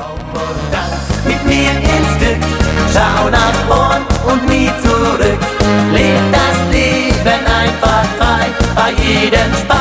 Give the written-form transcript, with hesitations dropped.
Und tanz mit mir ins Glück, schau nach vorn und nie zurück. Leb das Leben einfach frei, bei jedem Spaß.